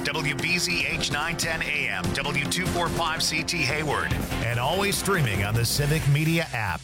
WBZH 910 AM, W245CT Hayward, and always streaming on the Civic Media app.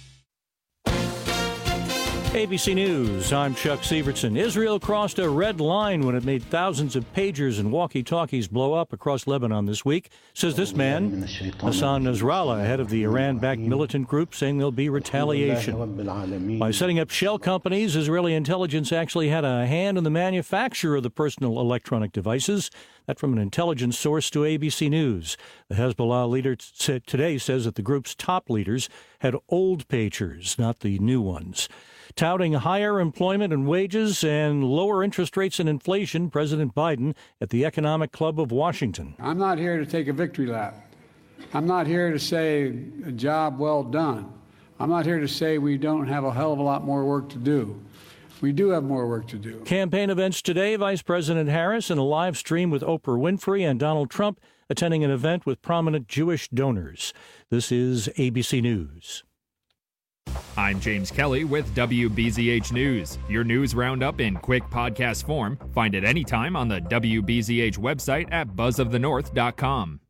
ABC News, I'm Chuck Sievertson. Israel crossed a red line when it made thousands of pagers and walkie-talkies blow up across Lebanon this week, says this man, Hassan Nasrallah, head of the Iran-backed militant group, saying there'll be retaliation. By setting up shell companies, Israeli intelligence actually had a hand in the manufacture of the personal electronic devices. That from an intelligence source to ABC News. The Hezbollah leader today says that the group's top leaders had old pagers, not the new ones. Touting higher employment and wages and lower interest rates and inflation, President Biden at the Economic Club of Washington. I'm not here to take a victory lap. I'm not here to say a job well done. I'm not here to say we don't have a hell of a lot more work to do. We do have more work to do. Campaign events today, Vice President Harris in a live stream with Oprah Winfrey and Donald Trump attending an event with prominent Jewish donors. This is ABC News. I'm James Kelly with WBZH News. Your news roundup in quick podcast form. Find it anytime on the WBZH website at buzzofthenorth.com.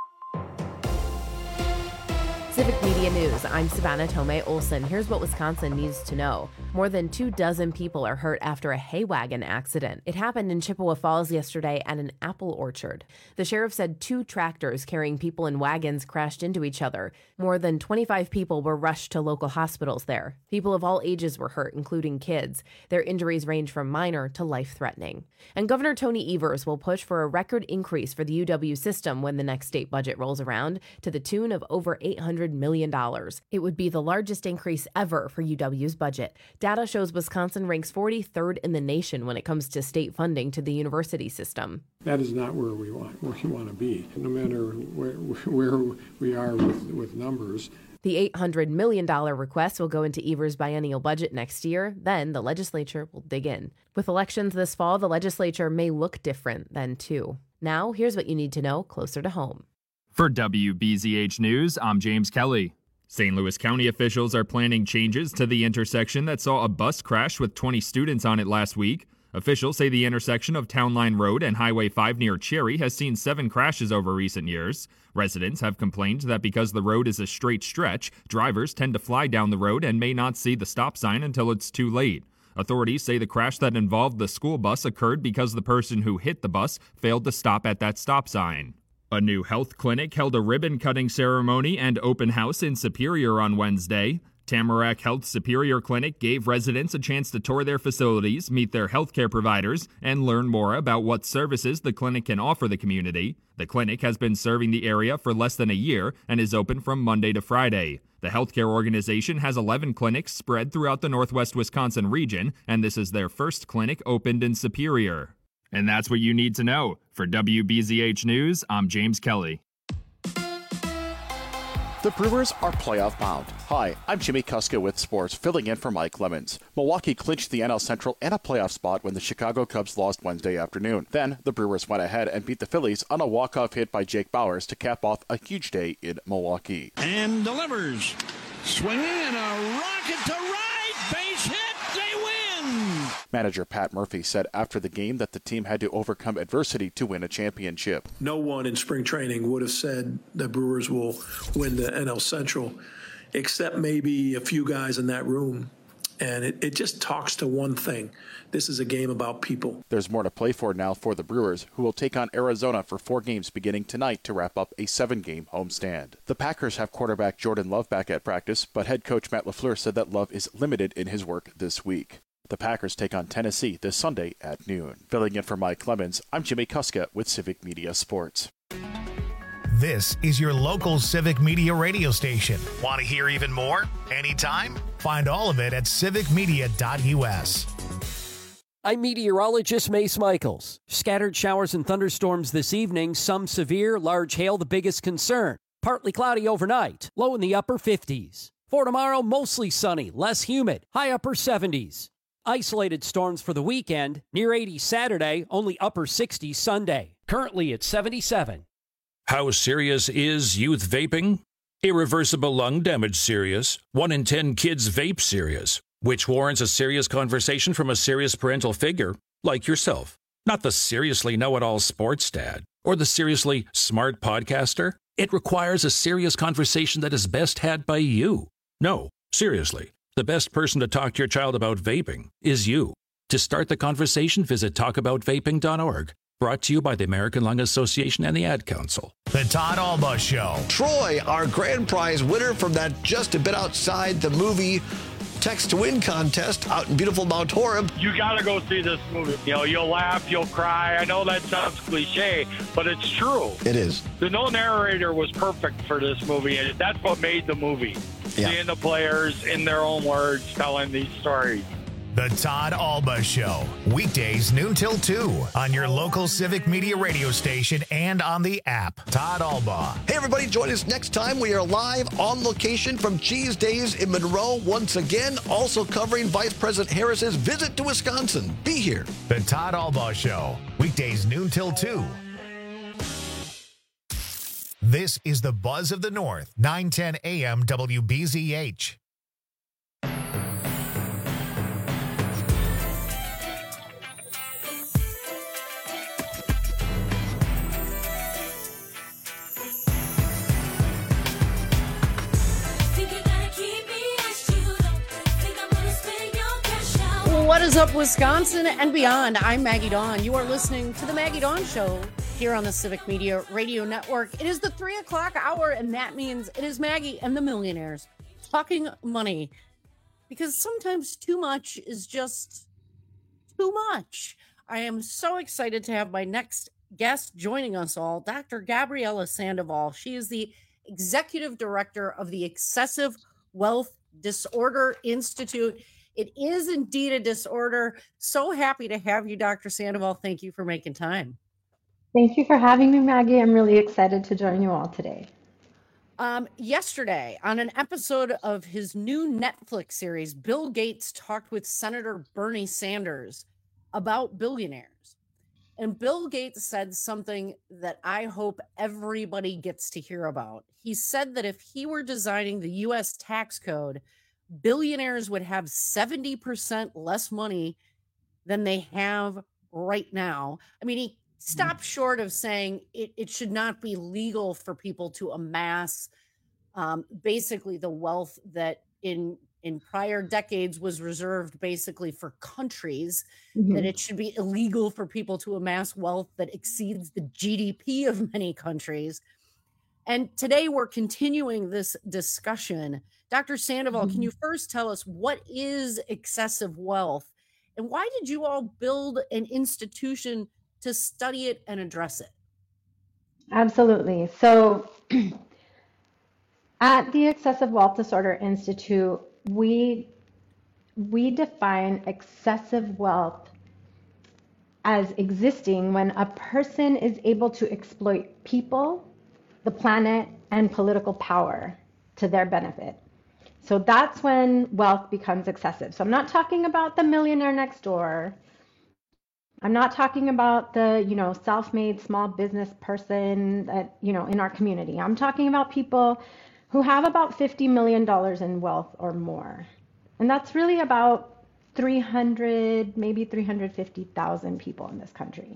Civic Media News, I'm Savannah Tomei Olson. Here's what Wisconsin needs to know. More than 24 people are hurt after a hay wagon accident. It happened in Chippewa Falls yesterday at an apple orchard. The sheriff said 2 tractors carrying people in wagons crashed into each other. More than 25 people were rushed to local hospitals there. People of all ages were hurt, including kids. Their injuries range from minor to life-threatening. And Governor Tony Evers will push for a record increase for the UW system when the next state budget rolls around, to the tune of over $800 million. It would be the largest increase ever for UW's budget. Data shows Wisconsin ranks 43rd in the nation when it comes to state funding to the university system. That is not where we want to be, no matter where we are with numbers. The $800 million request will go into Evers' biennial budget next year. Then the legislature will dig in. With elections this fall, the legislature may look different then, too. Now, here's what you need to know closer to home. For WBZH News, I'm James Kelly. St. Louis County officials are planning changes to the intersection that saw a bus crash with 20 students on it last week. Officials say the intersection of Town Line Road and Highway 5 near Cherry has seen 7 crashes over recent years. Residents have complained that because the road is a straight stretch, drivers tend to fly down the road and may not see the stop sign until it's too late. Authorities say the crash that involved the school bus occurred because the person who hit the bus failed to stop at that stop sign. A new health clinic held a ribbon-cutting ceremony and open house in Superior on Wednesday. Tamarack Health Superior Clinic gave residents a chance to tour their facilities, meet their healthcare providers, and learn more about what services the clinic can offer the community. The clinic has been serving the area for less than a year and is open from Monday to Friday. The healthcare organization has 11 clinics spread throughout the Northwest Wisconsin region, and this is their first clinic opened in Superior. And that's what you need to know. For WBZH News, I'm James Kelly. The Brewers are playoff bound. Hi, I'm Jimmy Kuska with sports, filling in for Mike Lemons. Milwaukee clinched the NL Central and a playoff spot when the Chicago Cubs lost Wednesday afternoon. Then, the Brewers went ahead and beat the Phillies on a walk-off hit by Jake Bauers to cap off a huge day in Milwaukee. And delivers. Swinging and a rocket to right. Base hit. They win. Manager Pat Murphy said after the game that the team had to overcome adversity to win a championship. No one in spring training would have said the Brewers will win the NL Central, except maybe a few guys in that room. And it just talks to one thing. This is a game about people. There's more to play for now for the Brewers, who will take on Arizona for 4 games beginning tonight to wrap up a 7-game homestand. The Packers have quarterback Jordan Love back at practice, but head coach Matt LaFleur said that Love is limited in his work this week. The Packers take on Tennessee this Sunday at noon. Filling in for Mike Clemens, I'm Jimmy Kuska with Civic Media Sports. This is your local Civic Media radio station. Want to hear even more? Anytime? Find all of it at civicmedia.us. I'm meteorologist Mace Michaels. Scattered showers and thunderstorms this evening, some severe, large hail the biggest concern. Partly cloudy overnight, low in the upper 50s. For tomorrow, mostly sunny, less humid, high upper 70s. Isolated storms for the weekend, near 80 Saturday, only upper 60s Sunday. Currently at 77. How serious is youth vaping? Irreversible lung damage serious. 1 in 10 kids vape serious, which warrants a serious conversation from a serious parental figure like yourself. Not the seriously know-it-all sports dad or the seriously smart podcaster. It requires a serious conversation that is best had by you. No, seriously, the best person to talk to your child about vaping is you. To start the conversation, visit talkaboutvaping.org. Brought to you by the American Lung Association and the Ad Council. The Todd Alba Show. Troy, our grand prize winner from that Just a Bit Outside the Movie Text to Win contest out in beautiful Mount Horeb. You got to go see this movie. You know, you'll laugh, you'll cry. I know that sounds cliche, but it's true. It is. The no narrator was perfect for this movie, and that's what made the movie. Yeah. Seeing the players in their own words telling these stories. The Todd Alba Show. Weekdays noon till 2 on your local Civic Media radio station and on the app. Todd Alba. Hey, everybody, join us next time. We are live on location from Cheese Days in Monroe once again, also covering Vice President Harris's visit to Wisconsin. Be here. The Todd Alba Show. Weekdays noon till 2. This is the Buzz of the North, 910 AM WBZH. What is up, Wisconsin and beyond? I'm Maggie Dawn. You are listening to the Maggie Dawn Show here on the Civic Media Radio Network. It is the 3 o'clock hour, and that means it is Maggie and the Millionaires talking money. Because sometimes too much is just too much. I am so excited to have my next guest joining us all, Dr. Gabriela Sandoval. She is the Executive Director of the Excessive Wealth Disorder Institute. It is indeed a disorder. So happy to have you, Dr. Sandoval. Thank you for making time. Thank you for having me, Maggie. I'm really excited to join you all today. Yesterday, on an episode of his new Netflix series, Bill Gates talked with Senator Bernie Sanders about billionaires. And Bill Gates said something that I hope everybody gets to hear about. He said that if he were designing the U.S. tax code, billionaires would have 70% less money than they have right now. I mean, he stopped short of saying it should not be legal for people to amass basically the wealth that in prior decades was reserved basically for countries, that it should be illegal for people to amass wealth that exceeds the GDP of many countries. And today we're continuing this discussion. Dr. Sandoval, can you first tell us what is excessive wealth and why did you all build an institution to study it and address it? Absolutely. So at the Excessive Wealth Disorder Institute, we define excessive wealth as existing when a person is able to exploit people, the planet, and political power to their benefit. So that's when wealth becomes excessive. So I'm not talking about the millionaire next door. I'm not talking about the, self-made small business person that, in our community. I'm talking about people who have about $50 million in wealth or more. And that's really about 300, maybe 350,000 people in this country.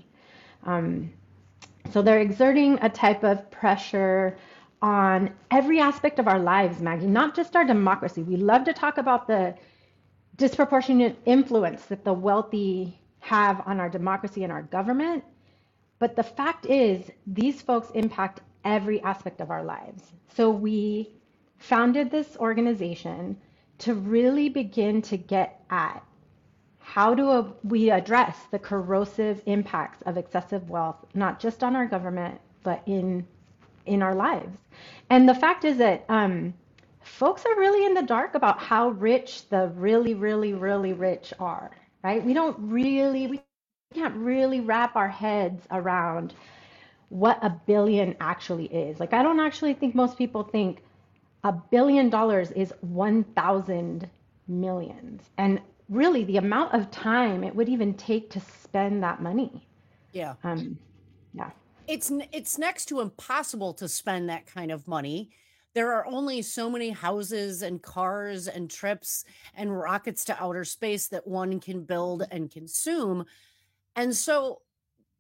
So they're exerting a type of pressure on every aspect of our lives, Maggie, not just our democracy. We love to talk about the disproportionate influence that the wealthy have on our democracy and our government. But the fact is, these folks impact every aspect of our lives. So we founded this organization to really begin to get at how do we address the corrosive impacts of excessive wealth, not just on our government, but in our lives. And the fact is that folks are really in the dark about how rich the really, really, really rich are, right? We can't really wrap our heads around what $1 billion actually is. Like, I don't actually think most people think $1 billion is 1,000 millions. And really the amount of time it would even take to spend that money. Yeah. Yeah. It's next to impossible to spend that kind of money. There are only so many houses and cars and trips and rockets to outer space that one can build and consume. And so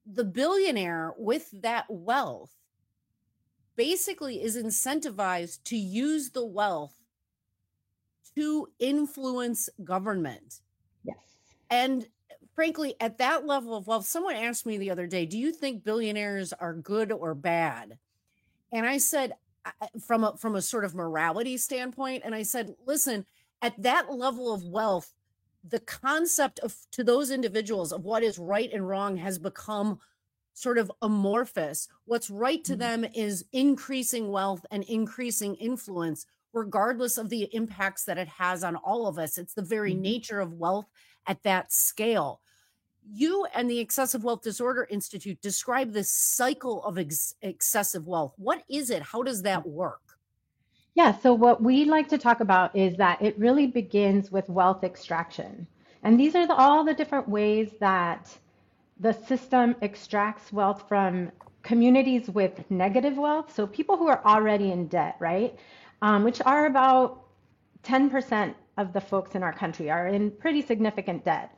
the billionaire with that wealth basically is incentivized to use the wealth to influence government. Yes. And frankly, at that level of wealth, someone asked me the other day, do you think billionaires are good or bad? And I said, from a sort of morality standpoint, and I said, listen, at that level of wealth, the concept of to those individuals of what is right and wrong has become sort of amorphous. What's right to them is increasing wealth and increasing influence, regardless of the impacts that it has on all of us. It's the very nature of wealth at that scale. You and the Excessive Wealth Disorder Institute describe this cycle of excessive wealth. What is it? How does that work? Yeah, so what we like to talk about is that it really begins with wealth extraction. And these are all the different ways that the system extracts wealth from communities with negative wealth. So people who are already in debt, right? Which are about 10% of the folks in our country are in pretty significant debt.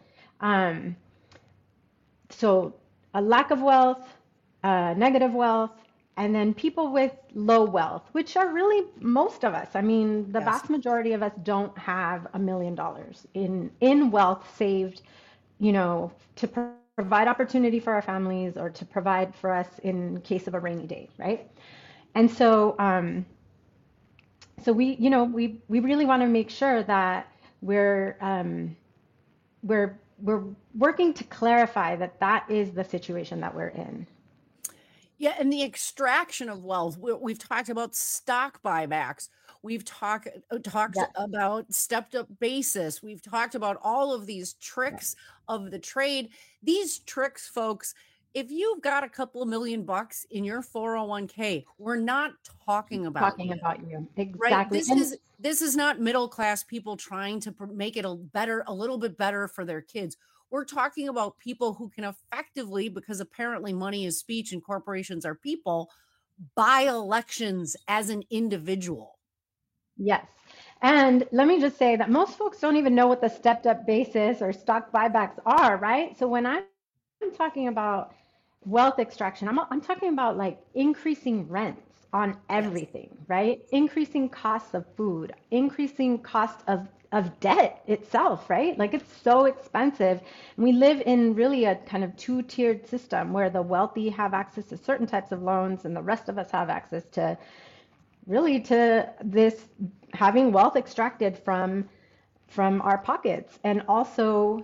So a lack of wealth, negative wealth, and then people with low wealth, which are really most of us. I mean, the vast majority of us don't have $1 million in wealth saved, to provide opportunity for our families or to provide for us in case of a rainy day, right? And so, we really want to make sure that we're working to clarify that is the situation that we're in. Yeah, and the extraction of wealth. We've talked about stock buybacks. We've talked about stepped up basis. We've talked about all of these tricks of the trade. These tricks, folks, if you've got a couple of $1 million in your 401k, we're not talking about you. Exactly. Right? This is not middle class people trying to make it a little bit better for their kids. We're talking about people who can effectively, because apparently money is speech and corporations are people, buy elections as an individual. Yes. And let me just say that most folks don't even know what the stepped up basis or stock buybacks are, right? So when I'm talking about wealth extraction, I'm talking about like increasing rents on everything, right? Increasing costs of food, increasing cost of debt itself, right? Like it's so expensive. And we live in really a kind of two-tiered system where the wealthy have access to certain types of loans and the rest of us have access to this having wealth extracted from our pockets. And also,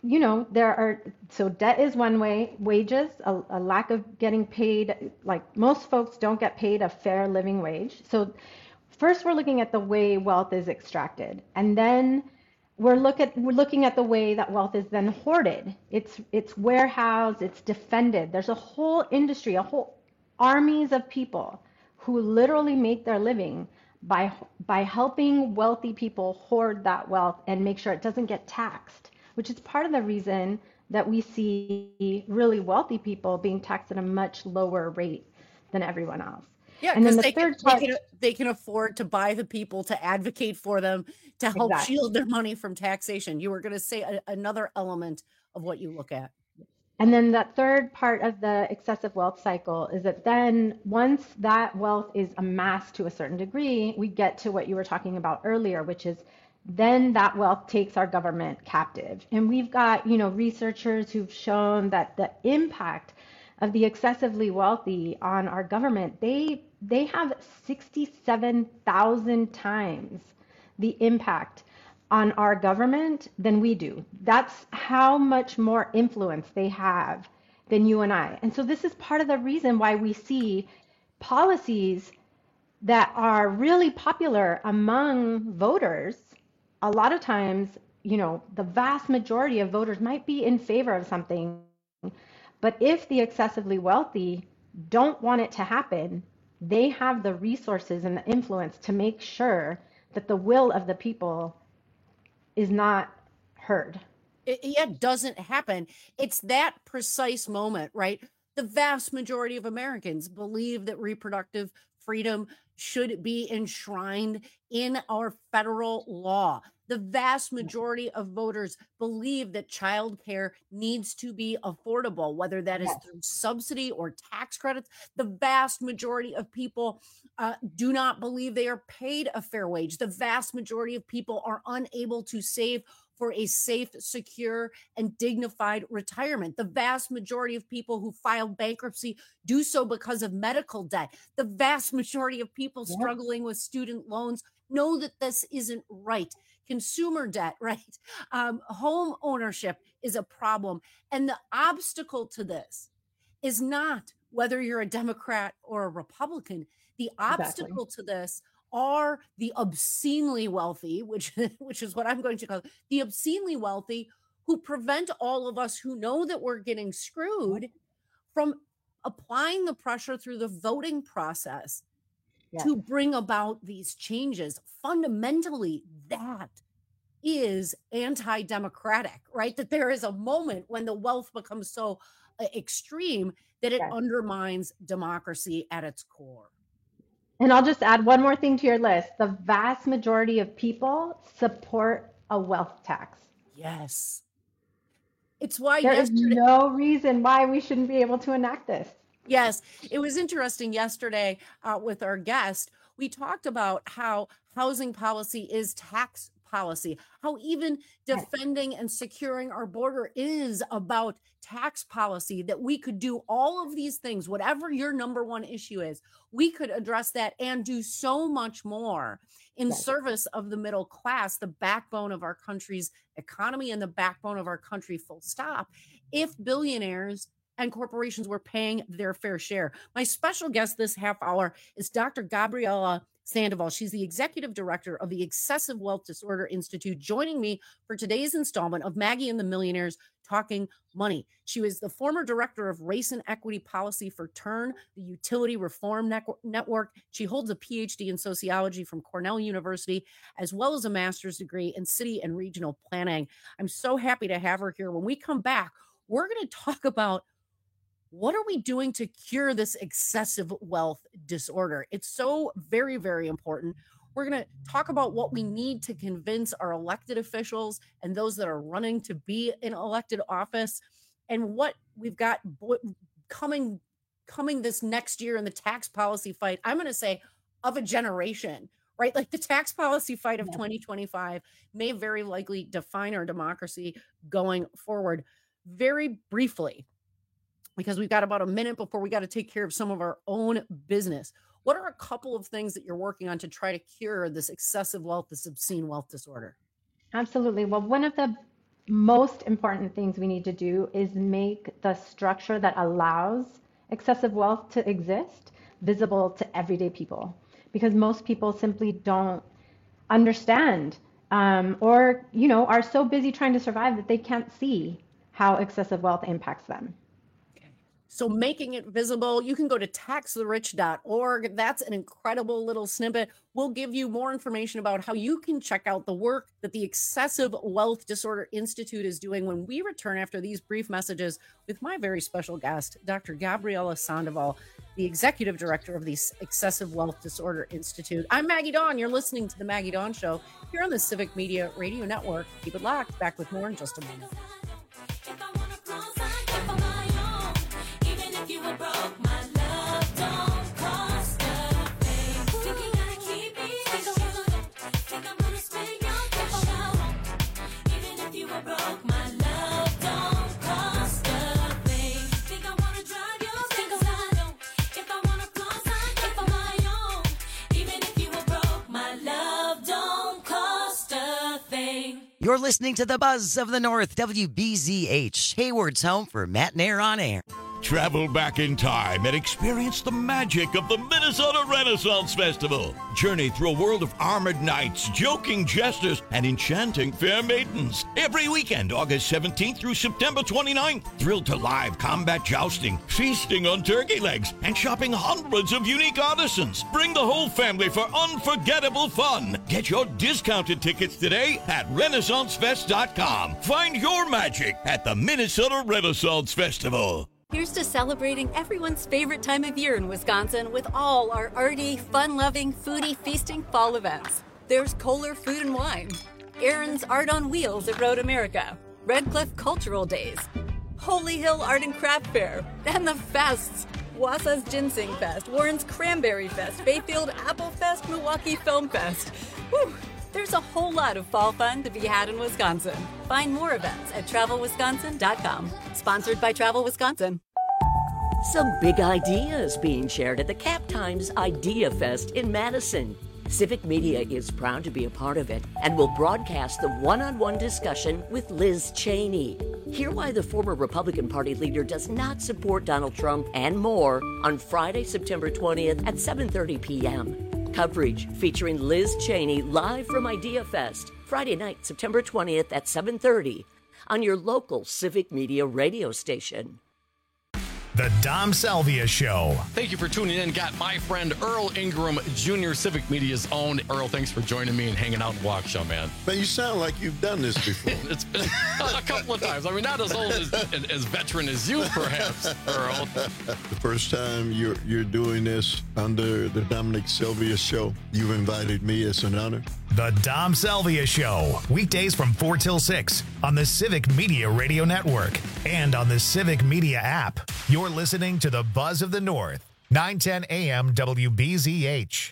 so debt is one way, wages, a lack of getting paid, like most folks don't get paid a fair living wage. So first we're looking at the way wealth is extracted, and then we're looking at the way that wealth is then hoarded. It's warehoused, it's defended. There's a whole industry, a whole armies of people who literally make their living by helping wealthy people hoard that wealth and make sure it doesn't get taxed, which is part of the reason that we see really wealthy people being taxed at a much lower rate than everyone else. Yeah, because they can afford to buy the people to advocate for them to help shield their money from taxation. You were going to say another element of what you look at. And then that third part of the excessive wealth cycle is that then once that wealth is amassed to a certain degree, we get to what you were talking about earlier, which is then that wealth takes our government captive. And we've got, researchers who've shown that the impact of the excessively wealthy on our government, they have 67,000 times the impact on our government than we do. That's how much more influence they have than you and I. And so this is part of the reason why we see policies that are really popular among voters. A lot of times, the vast majority of voters might be in favor of something, but if the excessively wealthy don't want it to happen, they have the resources and the influence to make sure that the will of the people is not heard. It doesn't happen. It's that precise moment, right? The vast majority of Americans believe that reproductive freedom should be enshrined in our federal law. The vast majority of voters believe that childcare needs to be affordable, whether that is through subsidy or tax credits. The vast majority of people do not believe they are paid a fair wage. The vast majority of people are unable to save for a safe, secure, and dignified retirement. The vast majority of people who file bankruptcy do so because of medical debt. The vast majority of people struggling with student loans know that this isn't right. Consumer debt, right? Home ownership is a problem. And the obstacle to this is not whether you're a Democrat or a Republican. The obstacle to this are the obscenely wealthy, which is what I'm going to call the obscenely wealthy, who prevent all of us who know that we're getting screwed from applying the pressure through the voting process to bring about these changes. Fundamentally, that is anti-democratic, right? That there is a moment when the wealth becomes so extreme that it undermines democracy at its core. And I'll just add one more thing to your list. The vast majority of people support a wealth tax. Yes. It's why there is no reason why we shouldn't be able to enact this. Yes. It was interesting yesterday with our guest. We talked about how housing policy is tax policy, how even defending and securing our border is about tax policy, that we could do all of these things, whatever your number one issue is, we could address that and do so much more in service of the middle class, the backbone of our country's economy and the backbone of our country, full stop, if billionaires and corporations were paying their fair share. My special guest this half hour is Dr. Gabriela Sandoval. She's the executive director of the Excessive Wealth Disorder Institute, joining me for today's installment of Maggie and the Millionaires Talking Money. She was the former director of race and equity policy for TURN, the Utility Reform Network. She holds a PhD in sociology from Cornell University, as well as a master's degree in city and regional planning. I'm so happy to have her here. When we come back, we're going to talk about what are we doing to cure this excessive wealth disorder? It's so very, very important. We're going to talk about what we need to convince our elected officials and those that are running to be in elected office, and what we've got coming this next year in the tax policy fight. I'm going to say of a generation, right? Like the tax policy fight of 2025 may very likely define our democracy going forward. Very briefly, because we've got about a minute before we got to take care of some of our own business. What are a couple of things that you're working on to try to cure this excessive wealth, this obscene wealth disorder? Absolutely. Well, one of the most important things we need to do is make the structure that allows excessive wealth to exist visible to everyday people, because most people simply don't understand or, are so busy trying to survive that they can't see how excessive wealth impacts them. So making it visible, you can go to taxtherich.org. That's an incredible little snippet. We'll give you more information about how you can check out the work that the Excessive Wealth Disorder Institute is doing when we return after these brief messages with my very special guest, Dr. Gabriela Sandoval, the executive director of the Excessive Wealth Disorder Institute. I'm Maggie Dawn. You're listening to The Maggie Dawn Show here on the Civic Media Radio Network. Keep it locked. Back with more in just a moment. You're listening to the Buzz of the North, WBZH, Hayward's home for Matt and Air on Air. Travel back in time and experience the magic of the Minnesota Renaissance Festival. Journey through a world of armored knights, joking jesters, and enchanting fair maidens. Every weekend, August 17th through September 29th. Thrilled to live combat jousting, feasting on turkey legs, and shopping hundreds of unique artisans. Bring the whole family for unforgettable fun. Get your discounted tickets today at RenaissanceFest.com. Find your magic at the Minnesota Renaissance Festival. Here's to celebrating everyone's favorite time of year in Wisconsin with all our arty, fun-loving, foodie, feasting fall events. There's Kohler Food and Wine, Aaron's Art on Wheels at Road America, Red Cliff Cultural Days, Holy Hill Art and Craft Fair, and the fests. Wausau's Ginseng Fest, Warren's Cranberry Fest, Bayfield Apple Fest, Milwaukee Film Fest. Whew. There's a whole lot of fall fun to be had in Wisconsin. Find more events at TravelWisconsin.com. Sponsored by Travel Wisconsin. Some big ideas being shared at the Cap Times Idea Fest in Madison. Civic Media is proud to be a part of it and will broadcast the one-on-one discussion with Liz Cheney. Hear why the former Republican Party leader does not support Donald Trump and more on Friday, September 20th at 7:30 p.m. Coverage featuring Liz Cheney live from Idea Fest, Friday night, September 20th at 7:30 on your local Civic Media radio station. The Dom Salvia Show. Thank you for tuning in. Got my friend Earl Ingram Jr., Civic Media's own. Earl, thanks for joining me and hanging out in Waukesha, man. Man, you sound like you've done this before. It's been a couple of times. I mean, not as old as veteran as you, perhaps, Earl. The first time you're doing this under the Dominic Salvia Show, you've invited me. It's an honor. The Dom Salvia Show. Weekdays from 4 till 6 on the Civic Media Radio Network and on the Civic Media app. You're listening to the Buzz of the North, 910 AM WBZH.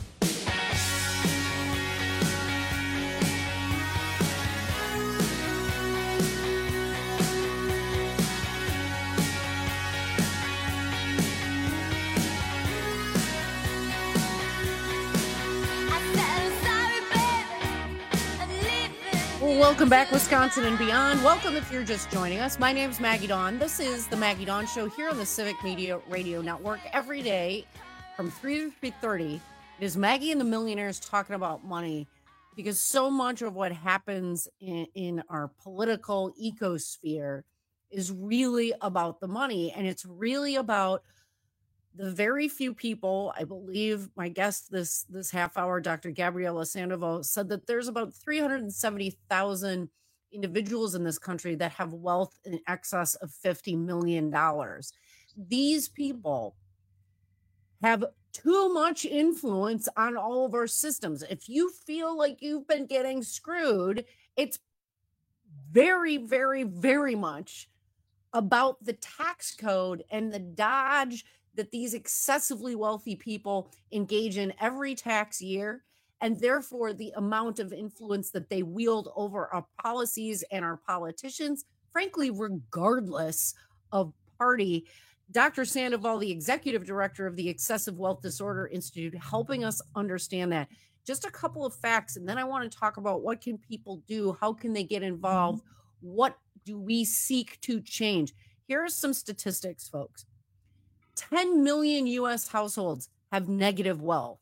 Welcome back, Wisconsin and beyond. Welcome if you're just joining us. My name's Maggie Dawn. This is the Maggie Dawn Show here on the Civic Media Radio Network. Every day from 3 to 3:30, it is Maggie and the Millionaires talking about money, because so much of what happens in our political ecosphere is really about the money, and it's really about the very few people. I believe my guest this half hour, Dr. Gabriela Sandoval, said that there's about 370,000 individuals in this country that have wealth in excess of $50 million. These people have too much influence on all of our systems. If you feel like you've been getting screwed, it's very, very, very much about the tax code and the dodge that these excessively wealthy people engage in every tax year, and therefore the amount of influence that they wield over our policies and our politicians, frankly, regardless of party. Dr. Sandoval, the executive director of the Excessive Wealth Disorder Institute, helping us understand that. Just a couple of facts, and then I want to talk about what can people do, how can they get involved, what do we seek to change. Here are some statistics, folks. 10 million U.S. households have negative wealth.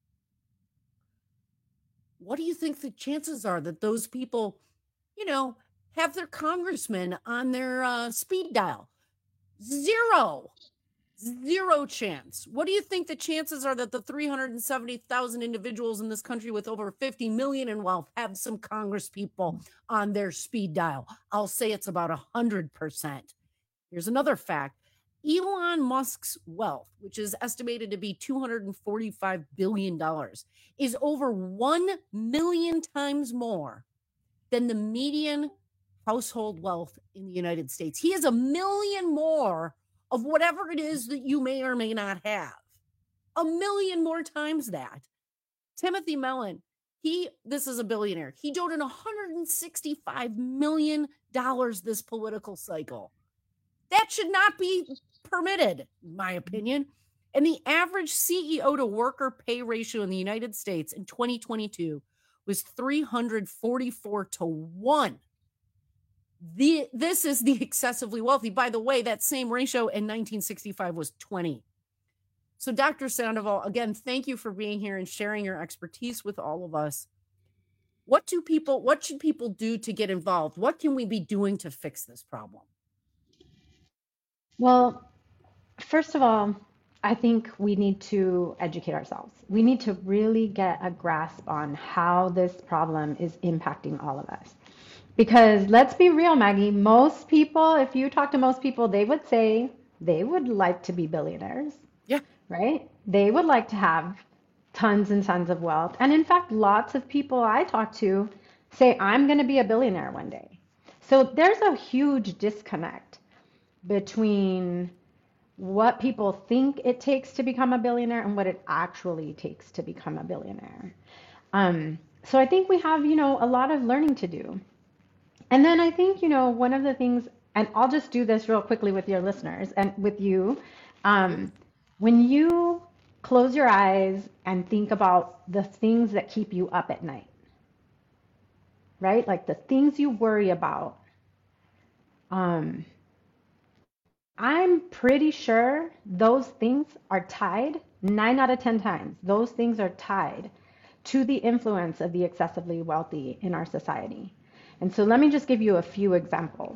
What do you think the chances are that those people, have their congressman on their speed dial? Zero chance. What do you think the chances are that the 370,000 individuals in this country with over 50 million in wealth have some congresspeople on their speed dial? I'll say it's about 100%. Here's another fact. Elon Musk's wealth, which is estimated to be $245 billion, is over 1 million times more than the median household wealth in the United States. He has 1 million more of whatever it is that you may or may not have. 1 million more times that. Timothy Mellon, this is a billionaire. He donated $165 million this political cycle. That should not be permitted, in my opinion. And the average CEO to worker pay ratio in the United States in 2022 was 344 to 1. This is the excessively wealthy. By the way, that same ratio in 1965 was 20. So Dr. Sandoval, again, thank you for being here and sharing your expertise with all of us. What should people do to get involved? What can we be doing to fix this problem? Well, first of all, I think we need to educate ourselves. We need to really get a grasp on how this problem is impacting all of us. Because let's be real, Maggie, most people, if you talk to most people, they would say they would like to be billionaires. Yeah. Right? They would like to have tons and tons of wealth. And in fact, lots of people I talk to say, I'm going to be a billionaire one day. So there's a huge disconnect between what people think it takes to become a billionaire and what it actually takes to become a billionaire. So I think we have, a lot of learning to do. And then I think, one of the things, and I'll just do this real quickly with your listeners and with you, when you close your eyes and think about the things that keep you up at night, right? Like the things you worry about. I'm pretty sure those things are tied, 9 out of 10 times, those things are tied to the influence of the excessively wealthy in our society. And so let me just give you a few examples.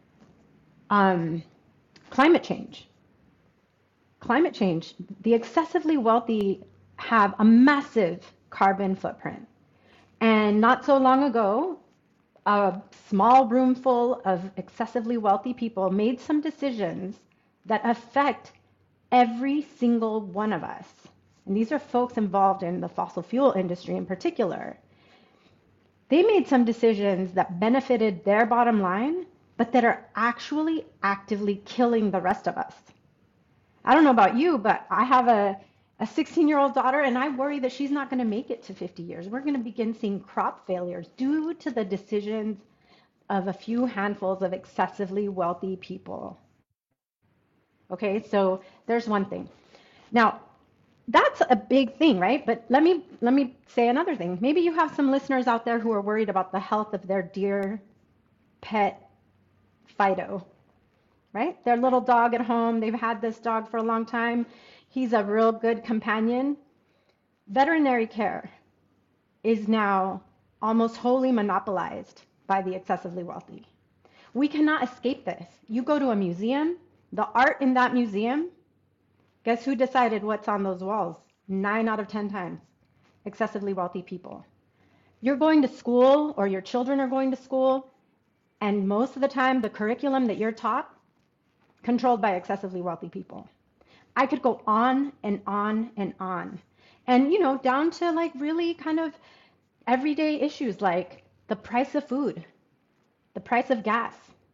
Climate change. Climate change, the excessively wealthy have a massive carbon footprint. And not so long ago, a small room full of excessively wealthy people made some decisions that affect every single one of us. And these are folks involved in the fossil fuel industry in particular. They made some decisions that benefited their bottom line, but that are actually actively killing the rest of us. I don't know about you, but I have a 16-year-old daughter, and I worry that she's not going to make it to 50 years. We're going to begin seeing crop failures due to the decisions of a few handfuls of excessively wealthy people. Okay, so there's one thing. Now, that's a big thing, right? But let me say another thing. Maybe you have some listeners out there who are worried about the health of their dear pet Fido, right? Their little dog at home. They've had this dog for a long time. He's a real good companion. Veterinary care is now almost wholly monopolized by the excessively wealthy. We cannot escape this. You go to a museum, the art in that museum, guess who decided what's on those walls? 9 out of 10 times, excessively wealthy people. You're going to school, or your children are going to school, and most of the time the curriculum that you're taught, controlled by excessively wealthy people. I could go on and on and on. And, down to like really kind of everyday issues like the price of food, the price of gas,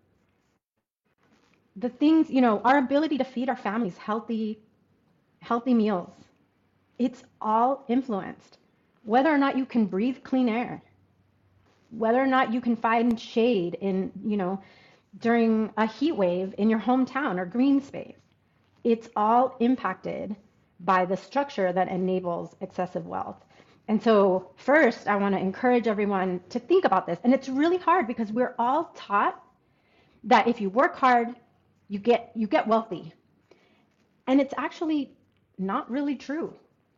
the things, our ability to feed our families healthy meals. It's all influenced. Whether or not you can breathe clean air, whether or not you can find shade in, during a heat wave in your hometown or green space. It's all impacted by the structure that enables excessive wealth. And so first, I want to encourage everyone to think about this. And it's really hard because we're all taught that if you work hard, you get wealthy. And it's actually not really true.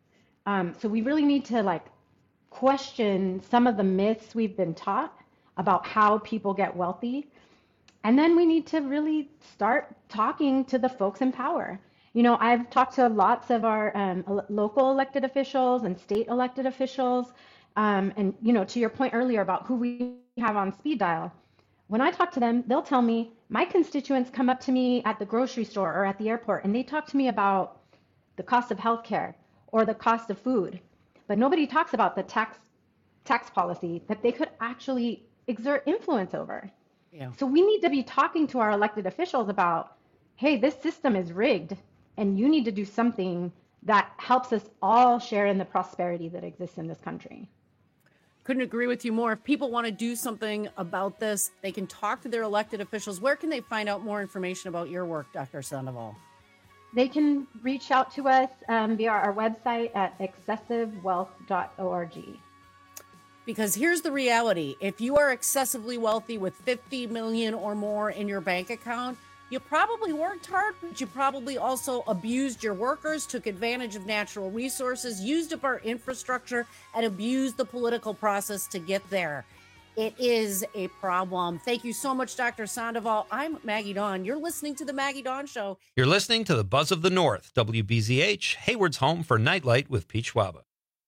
So we really need to question some of the myths we've been taught about how people get wealthy. And then we need to really start talking to the folks in power. I've talked to lots of our local elected officials and state elected officials. And, to your point earlier about who we have on speed dial, when I talk to them, they'll tell me, my constituents come up to me at the grocery store or at the airport, and they talk to me about the cost of healthcare or the cost of food. But nobody talks about the tax policy that they could actually exert influence over. Yeah. So we need to be talking to our elected officials about, hey, this system is rigged, and you need to do something that helps us all share in the prosperity that exists in this country. Couldn't agree with you more. If people want to do something about this, they can talk to their elected officials. Where can they find out more information about your work, Dr. Sandoval? They can reach out to us via our website at excessivewealth.org. Because here's the reality. If you are excessively wealthy with 50 million or more in your bank account, you probably worked hard, but you probably also abused your workers, took advantage of natural resources, used up our infrastructure, and abused the political process to get there. It is a problem. Thank you so much, Dr. Sandoval. I'm Maggie Dawn. You're listening to The Maggie Dawn Show. You're listening to the Buzz of the North, WBZH, Hayward's home for Nightlight with Pete Schwaba.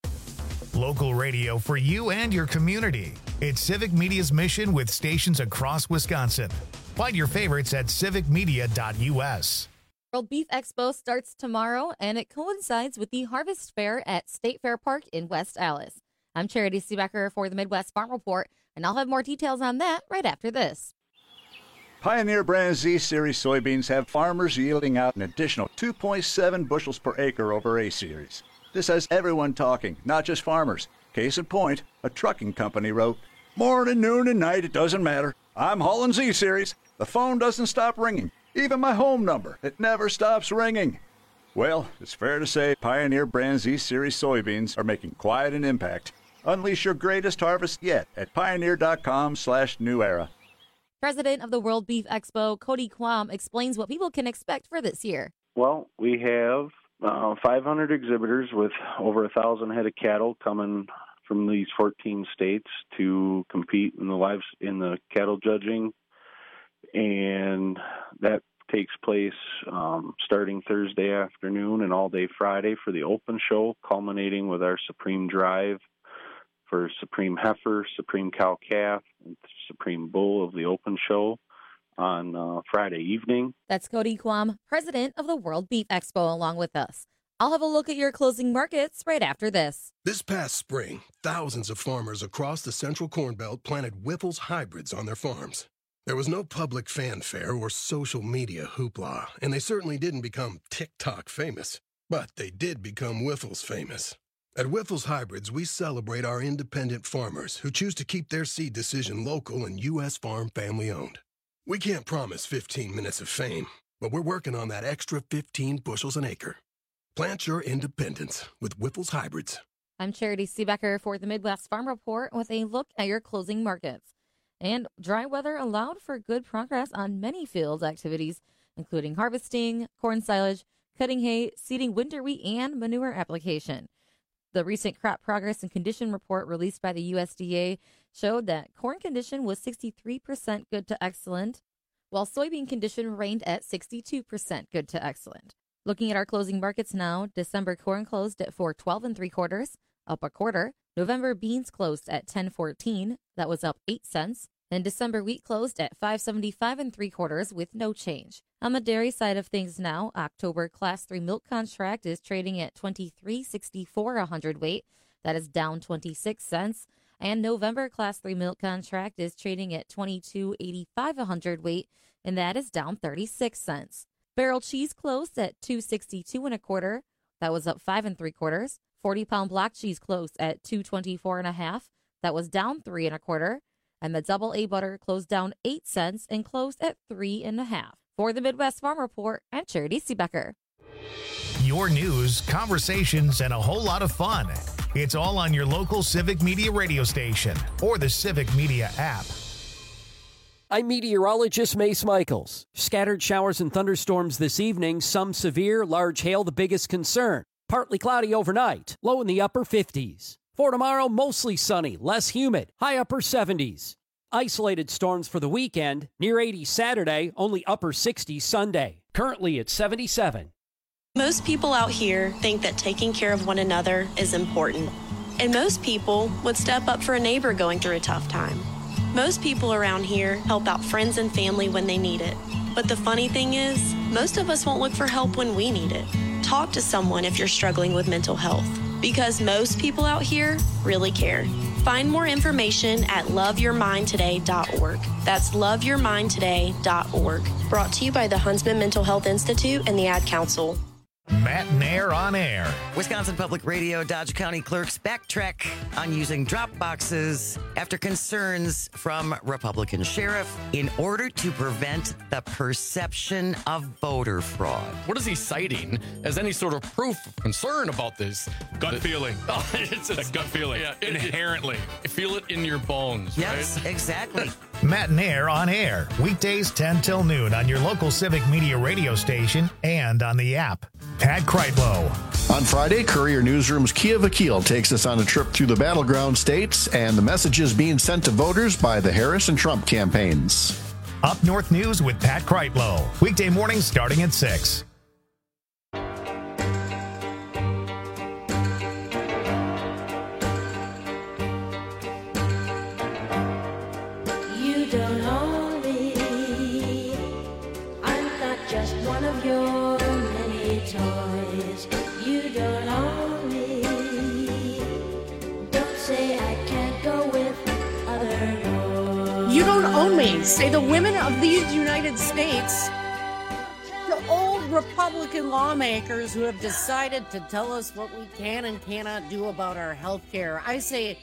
Local radio for you and your community. It's Civic Media's mission with stations across Wisconsin. Find your favorites at civicmedia.us. World Beef Expo starts tomorrow, and it coincides with the Harvest Fair at State Fair Park in West Allis. I'm Charity Seebecker for the Midwest Farm Report. And I'll have more details on that right after this. Pioneer brand Z Series soybeans have farmers yielding out an additional 2.7 bushels per acre over A Series. This has everyone talking, not just farmers. Case in point, a trucking company wrote, "Morning, noon, and night, it doesn't matter. I'm hauling Z Series. The phone doesn't stop ringing. Even my home number, it never stops ringing." Well, it's fair to say Pioneer brand Z Series soybeans are making quite an impact. Unleash your greatest harvest yet at pioneer.com/new era. President of the World Beef Expo, Cody Quam, explains what people can expect for this year. Well, we have 500 exhibitors with over 1,000 head of cattle coming from these 14 states to compete in the cattle judging, and that takes place starting Thursday afternoon and all day Friday for the open show, culminating with our Supreme Drive for Supreme Heifer, Supreme Cow Calf, and Supreme Bull of the open show on Friday evening. That's Cody Quam, president of the World Beef Expo, along with us. I'll have a look at your closing markets right after this. This past spring, thousands of farmers across the Central Corn Belt planted Whiffles hybrids on their farms. There was no public fanfare or social media hoopla, and they certainly didn't become TikTok famous. But they did become Whiffles famous. At Whiffles Hybrids, we celebrate our independent farmers who choose to keep their seed decision local and U.S. farm family-owned. We can't promise 15 minutes of fame, but we're working on that extra 15 bushels an acre. Plant your independence with Whiffles Hybrids. I'm Charity Seebecker for the Midwest Farm Report with a look at your closing markets. And dry weather allowed for good progress on many field activities, including harvesting, corn silage, cutting hay, seeding winter wheat, and manure application. The recent crop progress and condition report released by the USDA showed that corn condition was 63% good to excellent, while soybean condition reigned at 62% good to excellent. Looking at our closing markets now, December corn closed at $4.12 3/4, up a quarter. November beans closed at $10.14, that was up 8 cents. And December wheat closed at $5.75 3/4 with no change. On the dairy side of things now, October Class 3 milk contract is trading at $23.64 a hundredweight. That is down 26 cents. And November Class 3 milk contract is trading at $22.85 a hundredweight, and that is down 36 cents. Barrel cheese closed at $2.62 1/4. That was up 5 3/4. 40-pound block cheese closed at $2.24 1/2. That was down 3 1/4. And the double A butter closed down 8 cents and closed at 3 1/2. For the Midwest Farm Report, I'm Charity Seebecker. Your news, conversations, and a whole lot of fun. It's all on your local Civic Media radio station or the Civic Media app. I'm meteorologist Mace Michaels. Scattered showers and thunderstorms this evening, some severe, large hail the biggest concern. Partly cloudy overnight, low in the upper 50s. For tomorrow, mostly sunny, less humid, high upper 70s. Isolated storms for the weekend, near 80 Saturday, only upper 60s Sunday. Currently at 77. Most people out here think that taking care of one another is important. And most people would step up for a neighbor going through a tough time. Most people around here help out friends and family when they need it. But the funny thing is, most of us won't look for help when we need it. Talk to someone if you're struggling with mental health, because most people out here really care. Find more information at loveyourmindtoday.org. That's loveyourmindtoday.org. Brought to you by the Huntsman Mental Health Institute and the Ad Council. Matt Nair on air. Wisconsin Public Radio Dodge County clerks backtrack on using drop boxes after concerns from Republican sheriff in order to prevent the perception of voter fraud. What is he citing as any sort of proof of concern about this? Gut feeling. Oh, it's a gut feeling. Yeah, inherently. Feel it in your bones, yes, right? Exactly. Matt Nair on air. Weekdays 10 till noon on your local Civic Media radio station and on the app. Pat Kreitlow. On Friday, Courier Newsroom's Kia Vakil takes us on a trip through the battleground states and the messages being sent to voters by the Harris and Trump campaigns. Up North News with Pat Kreitlow. Weekday mornings starting at 6. You don't own me. I'm not just one of your many toys. You don't own me. Don't say I can't go with other boys. me, say the women of these United States, the old Republican lawmakers who have decided to tell us what we can and cannot do about our health care. I say,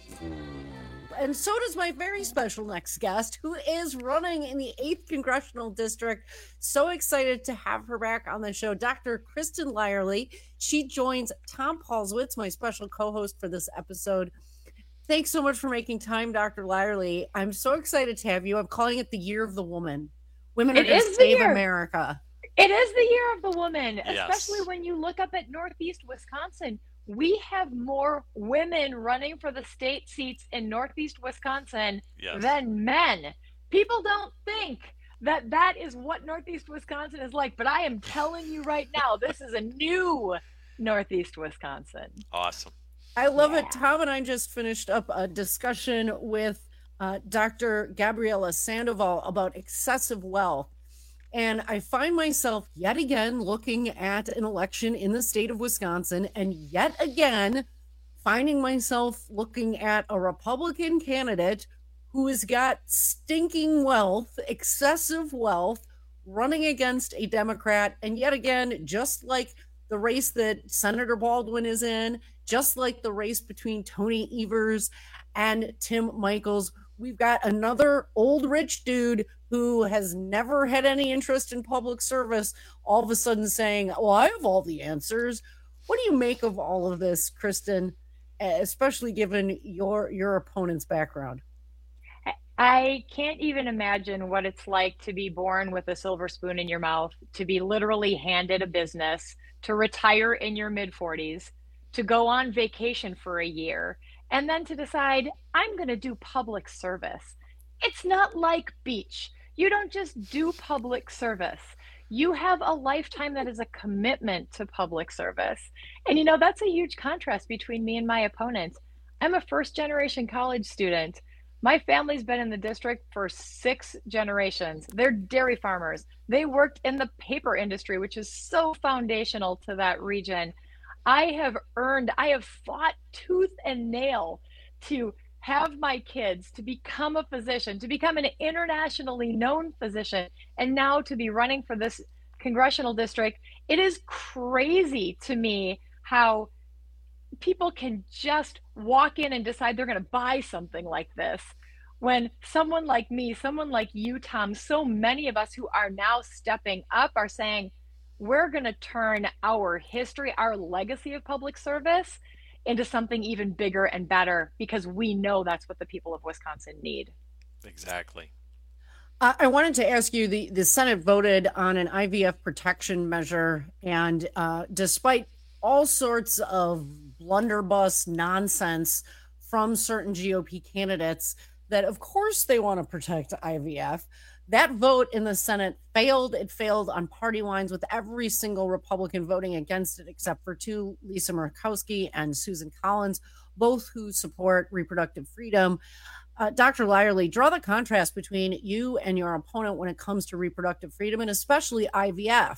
and so does my very special next guest, who is running in the 8th Congressional District. So excited to have her back on the show, Dr. Kristen Lyerly. She joins Tom Paulswitz, my special co-host for this episode. Thanks so much for making time, Dr. Lyerly. I'm so excited to have you. I'm calling it the Year of the Woman. Women are going to save America. It is the Year of the Woman, Yes. especially when you look up at Northeast Wisconsin. We have more women running for the state seats in Northeast Wisconsin Yes. than men. People don't think that that is what Northeast Wisconsin is like, but I am telling you right now, this is a new Northeast Wisconsin. Awesome. I love it. Tom and I just finished up a discussion with Dr. Gabriela Sandoval about excessive wealth. And I find myself yet again looking at an election in the state of Wisconsin, and yet again finding myself looking at a Republican candidate who has got stinking wealth, excessive wealth, running against a Democrat. And yet again, just like the race that Senator Baldwin is in, just like the race between Tony Evers and Tim Michels, we've got another old rich dude who has never had any interest in public service all of a sudden saying, well, I have all the answers. What do you make of all of this, Kristen, especially given your opponent's background? I can't even imagine what it's like to be born with a silver spoon in your mouth, to be literally handed a business, to retire in your mid-40s, to go on vacation for a year, and then to decide, I'm going to do public service. It's not like beach. You don't just do public service. You have a lifetime that is a commitment to public service. And you know, that's a huge contrast between me and my opponent. I'm a first-generation college student. My family's been in the district for 6 generations. They're dairy farmers. They worked in the paper industry, which is so foundational to that region. I have fought tooth and nail to have my kids, to become a physician, to become an internationally known physician, and now to be running for this congressional district. It is crazy to me how people can just walk in and decide they're going to buy something like this. When someone like me, someone like you, Tom, so many of us who are now stepping up are saying, we're going to turn our history, our legacy of public service into something even bigger and better, because we know that's what the people of Wisconsin need. Exactly. I wanted to ask you, the Senate voted on an IVF protection measure, and despite all sorts of blunderbuss nonsense from certain GOP candidates that, of course, they want to protect IVF, that vote in the Senate failed. It failed on party lines, with every single Republican voting against it except for 2, Lisa Murkowski and Susan Collins, both who support reproductive freedom. Dr. Lyerly, draw the contrast between you and your opponent when it comes to reproductive freedom, and especially IVF.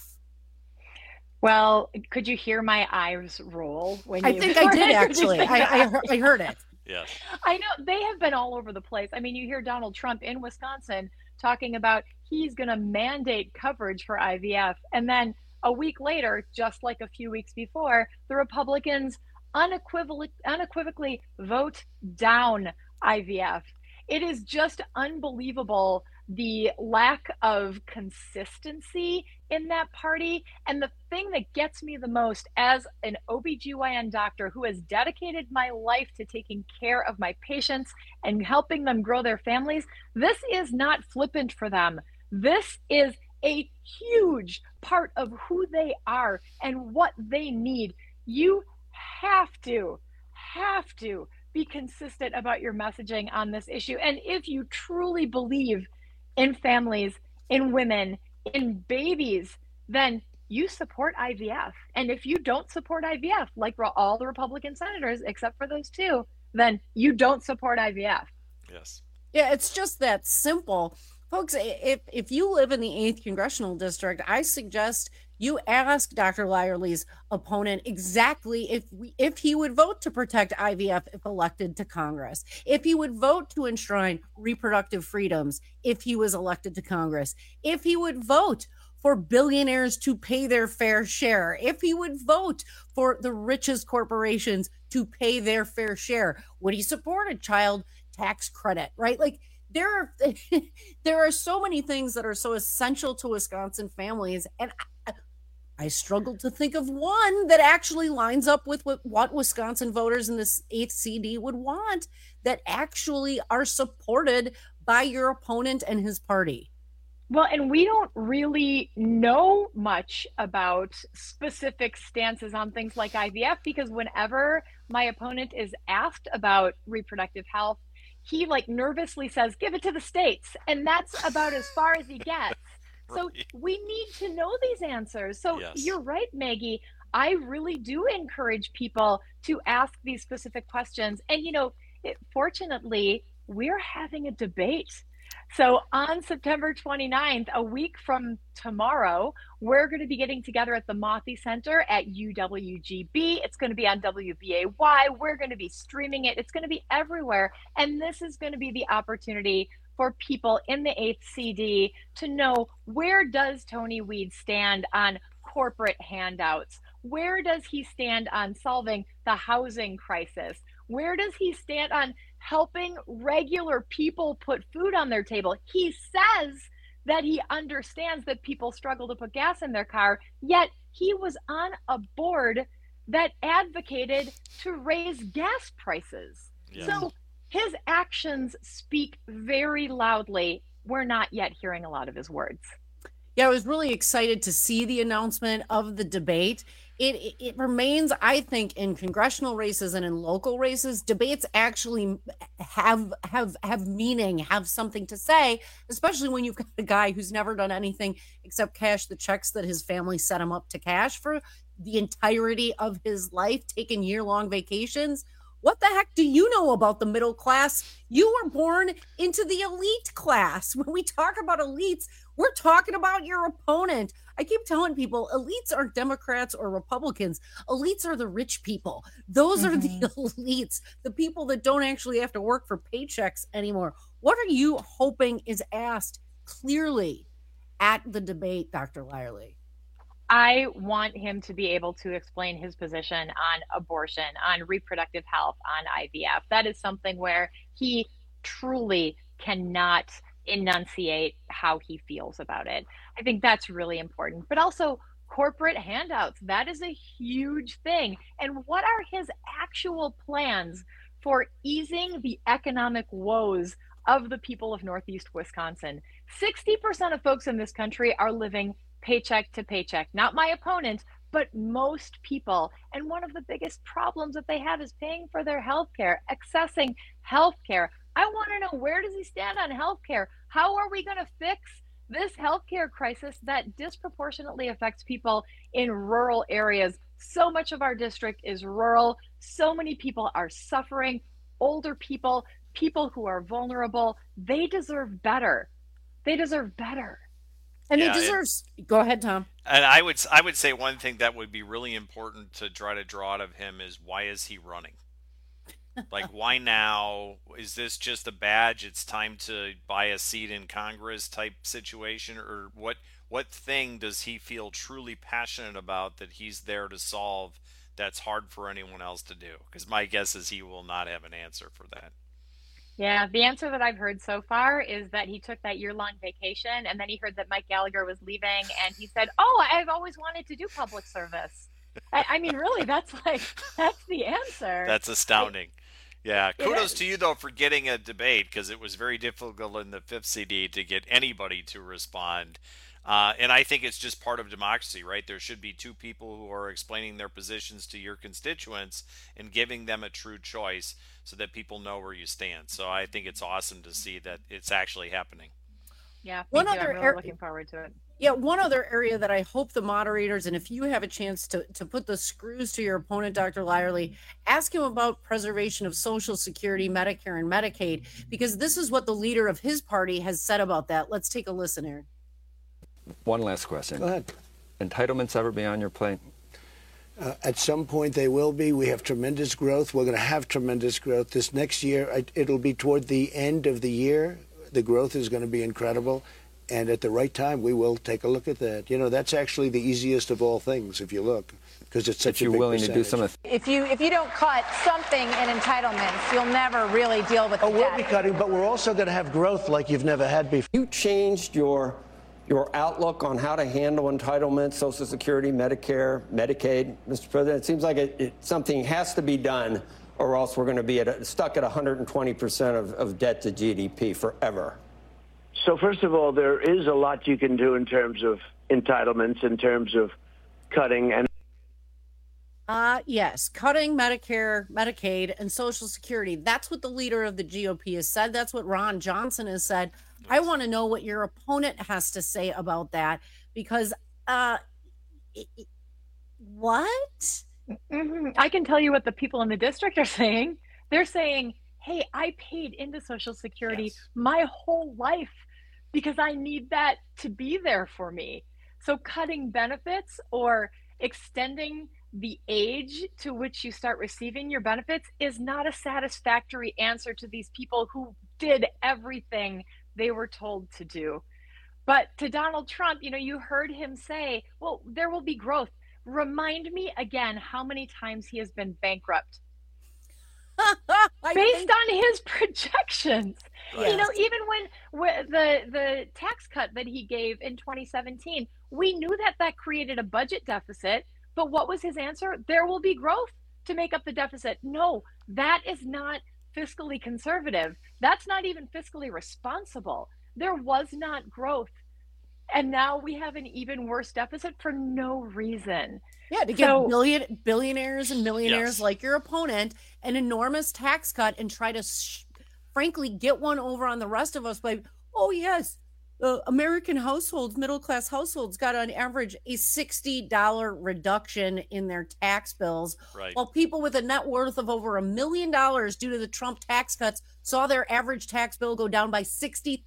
Well, could you hear my eyes roll when you? I think I did, actually. I heard it. Yes. I know they have been all over the place. I mean, you hear Donald Trump in Wisconsin talking about he's going to mandate coverage for IVF. And then a week later, just like a few weeks before, the Republicans unequivocally vote down IVF. It is just unbelievable, the lack of consistency in that party. And the thing that gets me the most as an OBGYN doctor who has dedicated my life to taking care of my patients and helping them grow their families, this is not flippant for them. This is a huge part of who they are and what they need. You have to be consistent about your messaging on this issue. And if you truly believe in families, in women, in babies, then you support IVF. And if you don't support IVF, like all the Republican senators, except for those 2, then you don't support IVF. Yes. Yeah, it's just that simple. Folks, if you live in the 8th Congressional District, I suggest You asked Dr. Lyerly's opponent exactly if he would vote to protect IVF if elected to Congress, if he would vote to enshrine reproductive freedoms if he was elected to Congress, if he would vote for billionaires to pay their fair share, if he would vote for the richest corporations to pay their fair share. Would he support a child tax credit, right? Like, there are so many things that are so essential to Wisconsin families, and I struggled to think of one that actually lines up with what Wisconsin voters in this 8th CD would want, that actually are supported by your opponent and his party. Well, and we don't really know much about specific stances on things like IVF, because whenever my opponent is asked about reproductive health, he nervously says, give it to the states. And that's about as far as he gets. So we need to know these answers. So You're right, Maggie. I really do encourage people to ask these specific questions. And, fortunately, we're having a debate. So on September 29th, a week from tomorrow, we're going to be getting together at the Mothie Center at UWGB. It's going to be on WBAY. We're going to be streaming it. It's going to be everywhere. And this is going to be the opportunity for people in the 8th CD to know, where does Tony Weed stand on corporate handouts? Where does he stand on solving the housing crisis? Where does he stand on helping regular people put food on their table? He says that he understands that people struggle to put gas in their car, yet he was on a board that advocated to raise gas prices. Yes. So his actions speak very loudly. We're not yet hearing a lot of his words. Yeah, I was really excited to see the announcement of the debate. It remains, I think, in congressional races and in local races, debates actually have meaning, have something to say, especially when you've got a guy who's never done anything except cash the checks that his family set him up to cash for the entirety of his life, taking year-long vacations. What the heck do you know about the middle class? You were born into the elite class. When we talk about elites, we're talking about your opponent. I keep telling people, elites aren't Democrats or Republicans. Elites are the rich people. Those are the elites, the people that don't actually have to work for paychecks anymore. What are you hoping is asked clearly at the debate, Dr. Lyerly? I want him to be able to explain his position on abortion, on reproductive health, on IVF. That is something where he truly cannot enunciate how he feels about it. I think that's really important. But also corporate handouts, that is a huge thing. And what are his actual plans for easing the economic woes of the people of Northeast Wisconsin? 60% of folks in this country are living paycheck to paycheck. Not my opponent, but most people. And one of the biggest problems that they have is paying for their health care, accessing health care. I want to know, where does he stand on health care? How are we going to fix this healthcare crisis that disproportionately affects people in rural areas? So much of our district is rural. So many people are suffering. Older people, people who are vulnerable, they deserve better. They deserve better. And he deserves. Go ahead, Tom. And I would say one thing that would be really important to try to draw out of him is, why is he running? Like, why now? Is this just a badge? It's time to buy a seat in Congress type situation? Or what thing does he feel truly passionate about that he's there to solve that's hard for anyone else to do? Because my guess is he will not have an answer for that. Yeah, the answer that I've heard so far is that he took that year-long vacation, and then he heard that Mike Gallagher was leaving, and he said, "Oh, I've always wanted to do public service." I mean, really, that's the answer. That's astounding. Yeah, kudos to you, though, for getting a debate, because it was very difficult in the 5th CD to get anybody to respond. And I think it's just part of democracy, right? There should be two people who are explaining their positions to your constituents and giving them a true choice so that people know where you stand. So I think it's awesome to see that it's actually happening. Yeah, I'm really looking forward to it. Yeah, one other area that I hope the moderators, and if you have a chance to put the screws to your opponent, Dr. Lyerly, ask him about preservation of Social Security, Medicare, and Medicaid, because this is what the leader of his party has said about that. Let's take a listen here. One last question. Go ahead. entitlements ever be on your plate? At some point they will be. We have tremendous growth. We're going to have tremendous growth. This next year, it'll be toward the end of the year. The growth is going to be incredible. And at the right time, we will take a look at that. You know, that's actually the easiest of all things, if you look, because it's such a big percentage. If you're willing to do some of If you don't cut something in entitlements, you'll never really deal with the debt. We'll be cutting, but we're also going to have growth like you've never had before. You changed your outlook on how to handle entitlements, Social Security, Medicare, Medicaid, Mr. President. It seems like something has to be done, or else we're going to be stuck at 120% of debt to GDP forever. So first of all, there is a lot you can do in terms of entitlements, in terms of cutting and. Yes, cutting Medicare, Medicaid, and Social Security. That's what the leader of the GOP has said. That's what Ron Johnson has said. I want to know what your opponent has to say about that, because what? Mm-hmm. I can tell you what the people in the district are saying. They're saying, hey, I paid into Social Security my whole life because I need that to be there for me. So cutting benefits or extending the age to which you start receiving your benefits is not a satisfactory answer to these people who did everything they were told to do. But to Donald Trump, you heard him say, well, there will be growth. Remind me again how many times he has been bankrupt. Based on his projections. Yes. Even when the tax cut that he gave in 2017, we knew that created a budget deficit. But what was his answer? There will be growth to make up the deficit. No, that is not fiscally conservative. That's not even fiscally responsible. There was not growth. And now we have an even worse deficit for no reason. Yeah, to give billionaires and millionaires like your opponent an enormous tax cut and try to, frankly, get one over on the rest of us by, oh, yes, American households, middle-class households got on average a $60 reduction in their tax bills, while people with a net worth of over $1 million due to the Trump tax cuts saw their average tax bill go down by $60,000.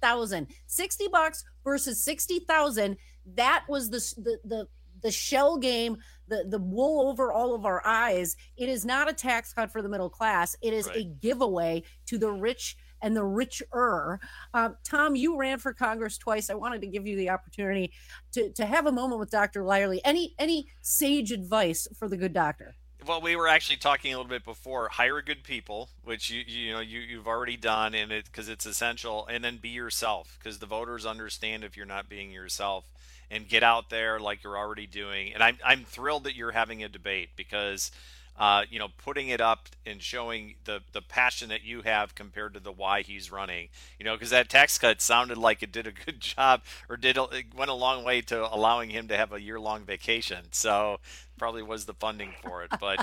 $60 versus $60,000. That was the shell game, the wool over all of our eyes. It is not a tax cut for the middle class. It is a giveaway to the rich and the richer. Tom, you ran for Congress twice. I wanted to give you the opportunity to have a moment with Dr. Lyerly. Any sage advice for the good doctor? Well, we were actually talking a little bit before. Hire good people, which you've already done, and because it's essential. And then be yourself, because the voters understand if you're not being yourself. And get out there like you're already doing. And I'm thrilled that you're having a debate, because putting it up and showing the passion that you have compared to the why he's running, because that tax cut sounded like it did a good job, or it went a long way to allowing him to have a year-long vacation. So probably was the funding for it. But,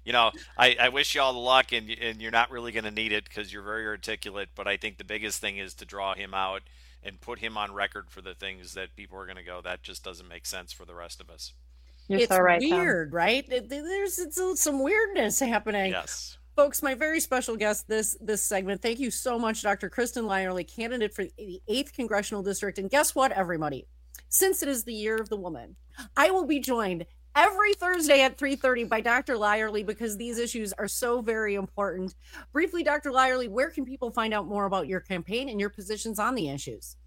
I wish you all the luck, and you're not really going to need it because you're very articulate. But I think the biggest thing is to draw him out and put him on record for the things that people are going to go, that just doesn't make sense for the rest of us. It's so right, weird, Tom. Right? There's some weirdness happening. Yes. Folks, my very special guest this segment. Thank you so much, Dr. Kristen Lyerly, candidate for the 8th Congressional District. And guess what, everybody? Since it is the year of the woman, I will be joined every Thursday at 3:30 by Dr. Lyerly, because these issues are so very important. Briefly, Dr. Lyerly, where can people find out more about your campaign and your positions on the issues?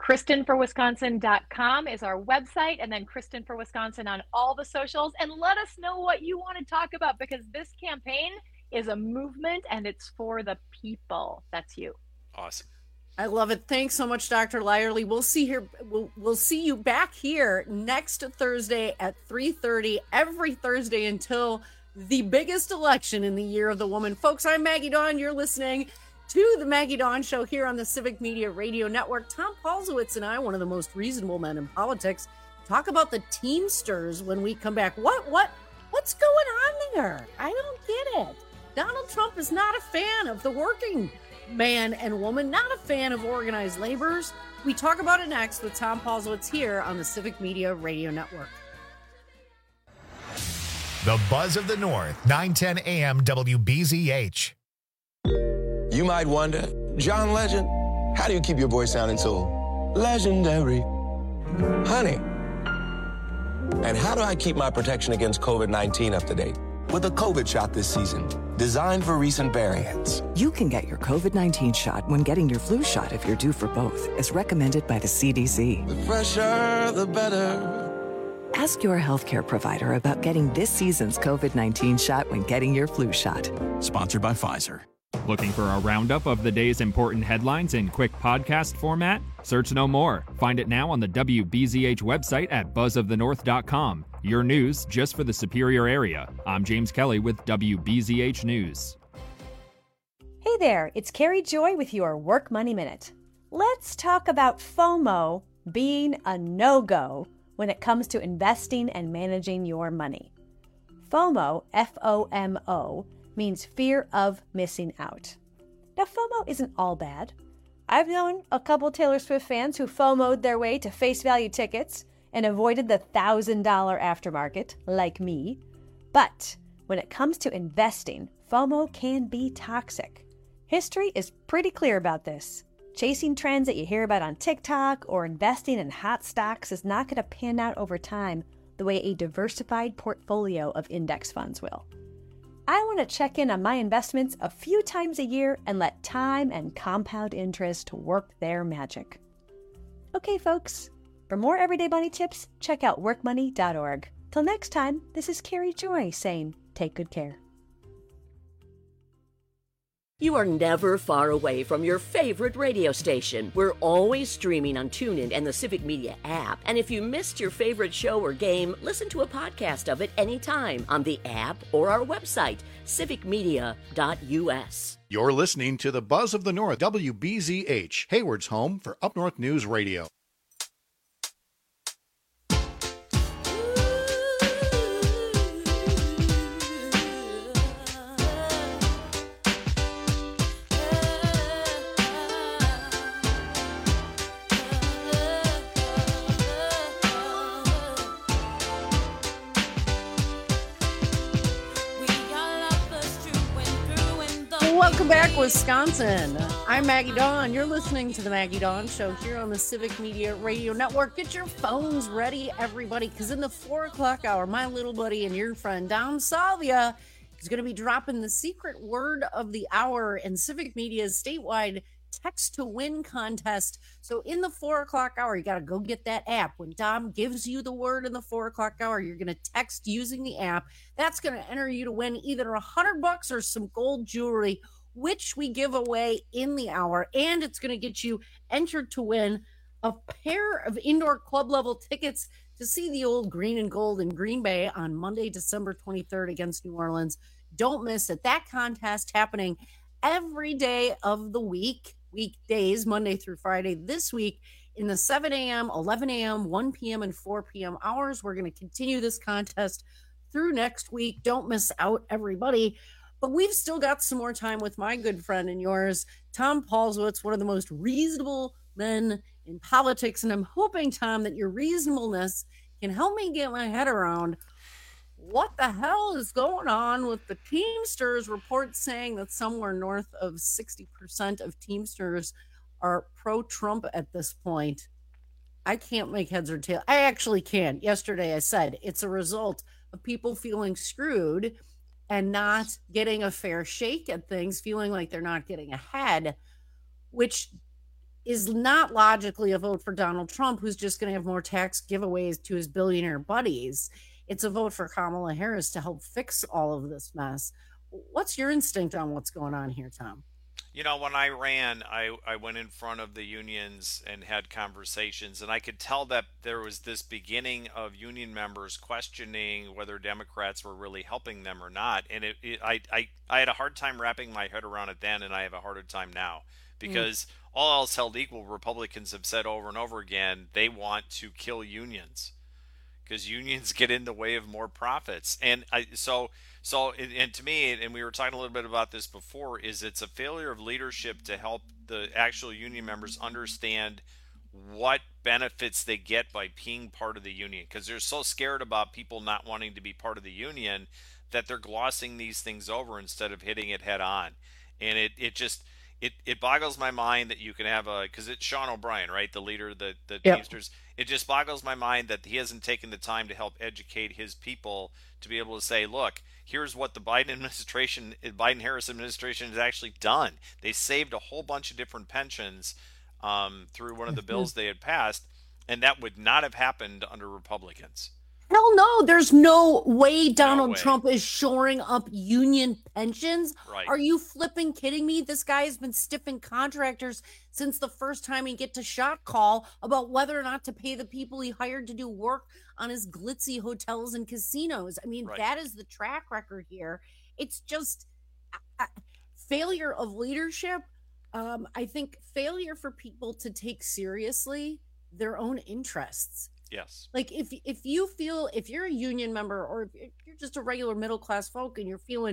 KristenForWisconsin.com is our website, and then Kristen for Wisconsin on all the socials. And let us know what you want to talk about, because this campaign is a movement and it's for the people. That's you. Awesome. I love it. Thanks so much, Dr. Lyerly. We'll see you back here next Thursday at 3:30, every Thursday until the biggest election in the year of the woman. Folks, I'm Maggie Dawn. You're listening to the Maggie Dawn Show here on the Civic Media Radio Network. Tom Paulsowitz and I, one of the most reasonable men in politics, talk about the Teamsters when we come back. What's going on there? I don't get it. Donald Trump is not a fan of the working man and woman, not a fan of organized laborers. We talk about it next with Tom Paulsowitz here on the Civic Media Radio Network. The Buzz of the North, 910 AM WBZH. You might wonder, John Legend, how do you keep your voice sounding so legendary? Honey, And how do I keep my protection against COVID-19 up to date? With a COVID shot this season, designed for recent variants. You can get your COVID-19 shot when getting your flu shot if you're due for both, as recommended by the CDC. The fresher, the better. Ask your healthcare provider about getting this season's COVID-19 shot when getting your flu shot. Sponsored by Pfizer. Looking for a roundup of the day's important headlines in quick podcast format? Search no more. Find it now on the WBZH website at buzzofthenorth.com. Your news just for the Superior area. I'm James Kelly with WBZH News. Hey there, it's Carrie Joy with your Work Money Minute. Let's talk about FOMO being a no-go when it comes to investing and managing your money. FOMO, F-O-M-O, means fear of missing out. Now, FOMO isn't all bad. I've known a couple Taylor Swift fans who FOMO'd their way to face value tickets and avoided the $1,000 aftermarket, like me. But when it comes to investing, FOMO can be toxic. History is pretty clear about this. Chasing trends that you hear about on TikTok or investing in hot stocks is not going to pan out over time the way a diversified portfolio of index funds will. I want to check in on my investments a few times a year and let time and compound interest work their magic. Okay, folks, for more everyday money tips, check out workmoney.org. Till next time, this is Carrie Joy saying, take good care. You are never far away from your favorite radio station. We're always streaming on TuneIn and the Civic Media app. And if you missed your favorite show or game, listen to a podcast of it anytime on the app or our website, civicmedia.us. You're listening to the Buzz of the North, WBZH, Hayward's home for Up North News Radio. Welcome back, Wisconsin. I'm Maggie Dawn. You're listening to the Maggie Dawn Show here on the Civic Media Radio Network. Get your phones ready, everybody, because in the 4 o'clock hour, my little buddy and your friend, Dom Salvia, is going to be dropping the secret word of the hour in Civic Media's statewide text to win contest. So in the 4 o'clock hour, you got to go get that app. When Dom gives you the word in the 4 o'clock hour, you're going to text using the app. That's going to enter you to win either $100 or some gold jewelry, which we give away in the hour. And it's going to get you entered to win a pair of indoor club level tickets to see the old green and gold in Green Bay on Monday, December 23rd against New Orleans. Don't miss it. That contest happening every day of the week. Weekdays, Monday through Friday, this week in the 7 a.m., 11 a.m., 1 p.m., and 4 p.m. hours. We're going to continue this contest through next week. Don't miss out, everybody. But we've still got some more time with my good friend and yours, Tom Paulswitz, one of the most reasonable men in politics. And I'm hoping, Tom, that your reasonableness can help me get my head around what the hell is going on with the Teamsters report saying that somewhere north of 60% of Teamsters are pro-Trump at this point. I can't make heads or tails. I actually can. Yesterday I said it's a result of people feeling screwed and not getting a fair shake at things, feeling like they're not getting ahead, which is not logically a vote for Donald Trump, who's just going to have more tax giveaways to his billionaire buddies. It's a vote for Kamala Harris to help fix all of this mess. What's your instinct on what's going on here, Tom? You know, when I ran, I went in front of the unions and had conversations, and I could tell that there was this beginning of union members questioning whether Democrats were really helping them or not. And I had a hard time wrapping my head around it then, and I have a harder time now. Because all else held equal, Republicans have said over and over again they want to kill unions because unions get in the way of more profits. And so to me, and we were talking a little bit about this before, is it's a failure of leadership to help the actual union members understand what benefits they get by being part of the union, because they're so scared about people not wanting to be part of the union that they're glossing these things over instead of hitting it head on. And it just it boggles my mind that you can have because it's Sean O'Brien, right? The leader of the Yep. Teamsters. It just boggles my mind that he hasn't taken the time to help educate his people to be able to say, look, here's what the Biden-Harris administration has actually done. They saved a whole bunch of different pensions through one of the bills they had passed, and that would not have happened under Republicans. Hell no, there's no way Donald Trump is shoring up union pensions. Right. Are you flipping kidding me? This guy has been stiffing contractors since the first time he get to shot call about whether or not to pay the people he hired to do work on his glitzy hotels and casinos. I mean, that is the track record here. It's just failure of leadership. I think failure for people to take seriously their own interests. Yes. Like if you're a union member or if you're just a regular middle class folk and you're feeling,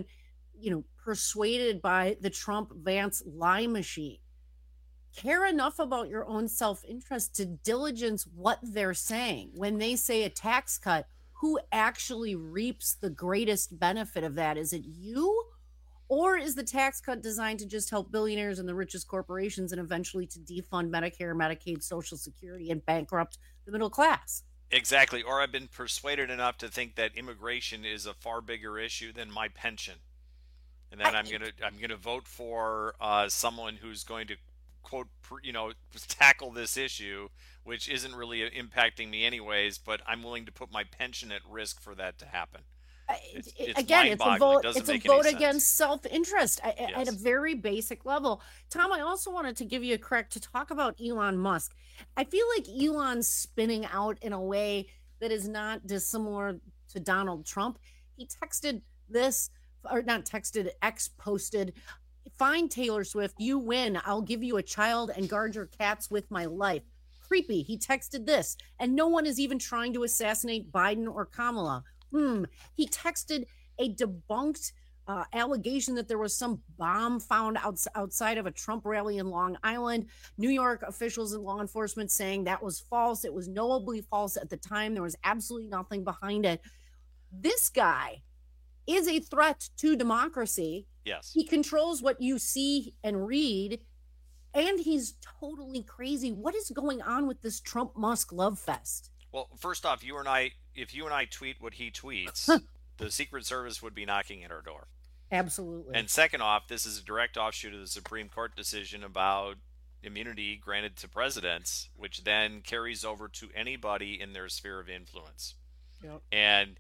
persuaded by the Trump Vance lie machine, care enough about your own self-interest to diligence what they're saying. When they say a tax cut, who actually reaps the greatest benefit of that? Is it you? Or is the tax cut designed to just help billionaires and the richest corporations and eventually to defund Medicare, Medicaid, Social Security, and bankrupt the middle class? Exactly. Or I've been persuaded enough to think that immigration is a far bigger issue than my pension, and that I'm gonna vote for someone who's going to quote tackle this issue, which isn't really impacting me anyways. But I'm willing to put my pension at risk for that to happen. It's a vote. Doesn't It's a make any vote sense. against self-interest at a very basic level. Tom, I also wanted to give you a crack to talk about Elon Musk. I feel like Elon's spinning out in a way that is not dissimilar to Donald Trump. He texted this, or not texted, X posted, "Fine, Taylor Swift, you win. I'll give you a child and guard your cats with my life." Creepy. He texted this, and no one is even trying to assassinate Biden or Kamala. He texted a debunked allegation that there was some bomb found outside of a Trump rally in Long Island. New York officials and law enforcement saying that was false. It was knowably false at the time. There was absolutely nothing behind it. This guy is a threat to democracy. Yes. He controls what you see and read, and he's totally crazy. What is going on with this Trump-Musk love fest? Well, first off, if you and I tweet what he tweets, the Secret Service would be knocking at our door. Absolutely. And second off, this is a direct offshoot of the Supreme Court decision about immunity granted to presidents, which then carries over to anybody in their sphere of influence. Yep. And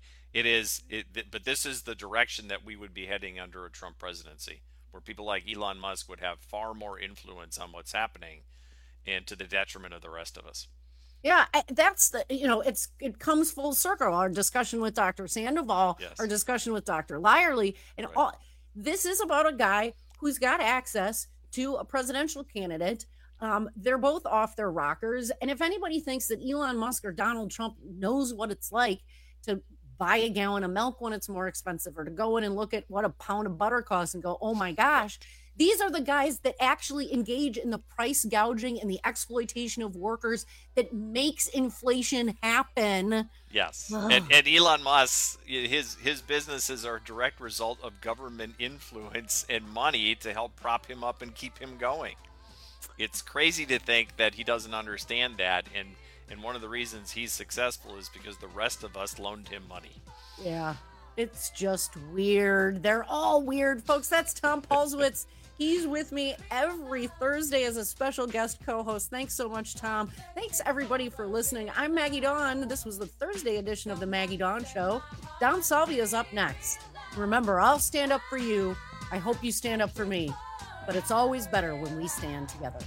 but this is the direction that we would be heading under a Trump presidency, where people like Elon Musk would have far more influence on what's happening, and to the detriment of the rest of us. Yeah, that's it comes full circle. Our discussion with Dr. Sandoval, our discussion with Dr. Lyerly, and all this is about a guy who's got access to a presidential candidate. They're both off their rockers. And if anybody thinks that Elon Musk or Donald Trump knows what it's like to buy a gallon of milk when it's more expensive, or to go in and look at what a pound of butter costs and go, oh my gosh, these are the guys that actually engage in the price gouging and the exploitation of workers that makes inflation happen. Yes. And Elon Musk, his businesses are a direct result of government influence and money to help prop him up and keep him going. It's crazy to think that he doesn't understand that. And one of the reasons he's successful is because the rest of us loaned him money. Yeah, it's just weird. They're all weird, folks. That's Tom Paulswitz. He's with me every Thursday as a special guest co-host. Thanks so much, Tom. Thanks, everybody, for listening. I'm Maggie Dawn. This was the Thursday edition of the Maggie Dawn Show. Dom Salvia is up next. Remember, I'll stand up for you. I hope you stand up for me. But it's always better when we stand together.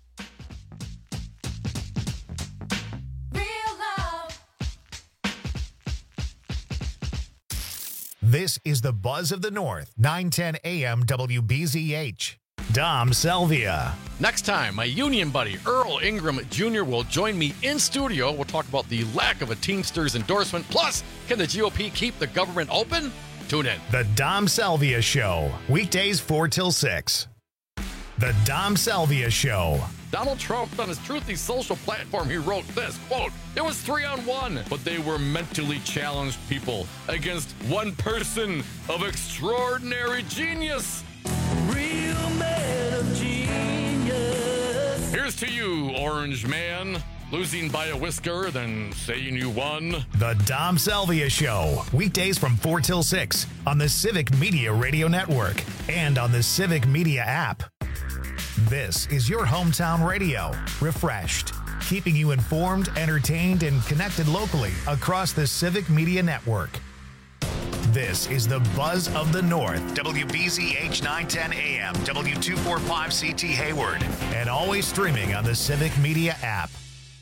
This is the Buzz of the North, 910 AM WBZH. Dom Salvia. Next time, my union buddy Earl Ingram Jr. will join me in studio. We'll talk about the lack of a Teamsters endorsement. Plus, can the GOP keep the government open? Tune in. The Dom Salvia Show, weekdays 4 till 6. The Dom Salvia Show. Donald Trump, on his Truthy social platform, he wrote this, quote, "It was 3-on-1, but they were mentally challenged people against one person of extraordinary genius." Real man of genius. Here's to you, Orange Man. Losing by a whisker, then saying you won. The Dom Salvia Show, weekdays from 4 till 6 on the Civic Media Radio Network and on the Civic Media app. This is your hometown radio, refreshed, keeping you informed, entertained, and connected locally across the Civic Media Network. This is the Buzz of the North, WBZH 910 AM, W245CT Hayward, and always streaming on the Civic Media app.